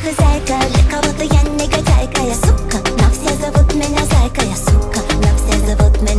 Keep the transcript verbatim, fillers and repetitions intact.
сука, зайка, для кого-то я негодяйка. Я сука, но все зовут меня зайка. Я сука, но все зовут меня